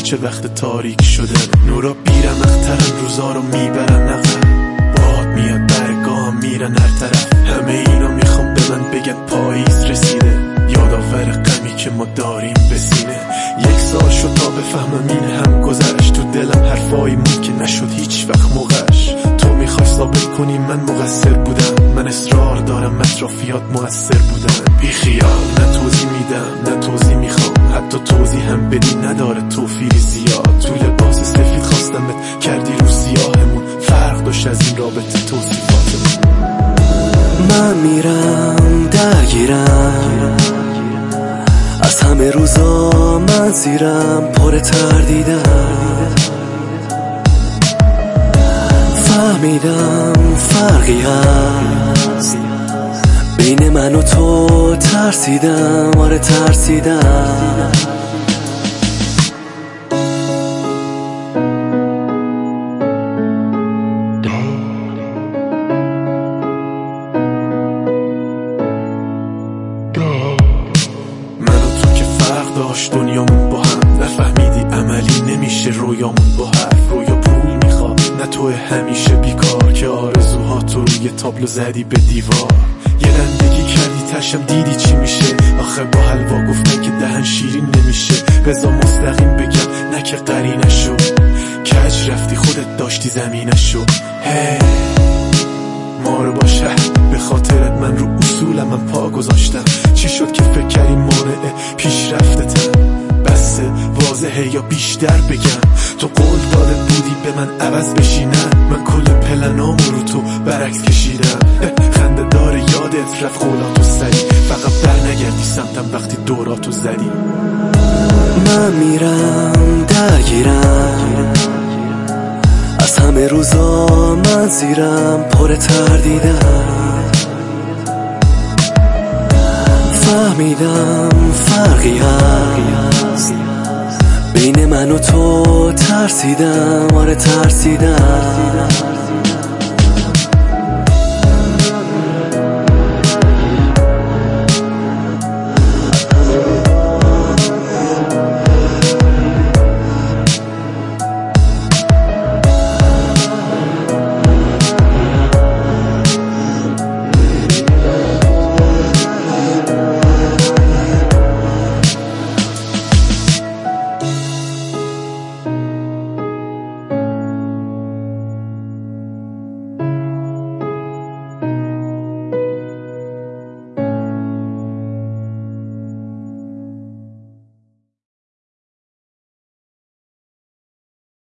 کوچه وقت تاریک شده، نورا بیرم اخترن روزا رو میبرن عقب، باد میاد برگاه میرن هر طرف. همه اینا میخوام به من بگن پاییز رسیده، یادآور غمی که ما داریم به سینه. 1 سال شد تا بفهمم این هم گذشت، تو دلم حرفایی مون که نشد هیچ وقت موقعش. تو میخوای ثابت کنی من مقصر بودم، من اصرار دارم اطرافیات مؤثر بودن. بی خیال نه توضیح میدم نه توضیح میخوام، حتی توضیح هم بدی نداره توفیری زیاد. تو لباس سفید خواستمت کردی رو سیاهمون، فرق داشت از این رابطه توصیفاتمون. من میرم درگیرم از همه روزا، من زیرم پر تردیدم. فهمیدم فرقی هست بین من و تو، ترسیدم آره ترسیدم. داشت دنیامون با هم، نفهمیدی عملی نمیشه رویامون با حرف. رویا پول میخواد نه تو همیشه بیکار، که آرزوها تو روی تابلو زدی به دیوار. یه رندگی کردی تشم دیدی چی میشه، آخه با حلوا گفتن که دهن شیرین نمیشه. بذار مستقیم بگم نه که قرینشو، کج رفتی خودت داشتی زمینشو. هی ما رو باشه به خاطرت من رو اصولم من پا گذاشتم. چی شد که فکر کردی مانع پیشرفتتم؟ بسه واضحه یا بیشتر بگم؟ تو قول داده بودی به من عوض بشی، نه من کل پلنامو رو تو برعکس کشیدم. خنده داره یادت رفت قولاتو سری، فقط بر نگردی سمتم وقتی دوراتو زدی. من میرم درگیرم از همه روزا، من زیرم پر تردیدم. فهمیدم فرقی هست بین من و تو، ترسیدم آره ترسیدم.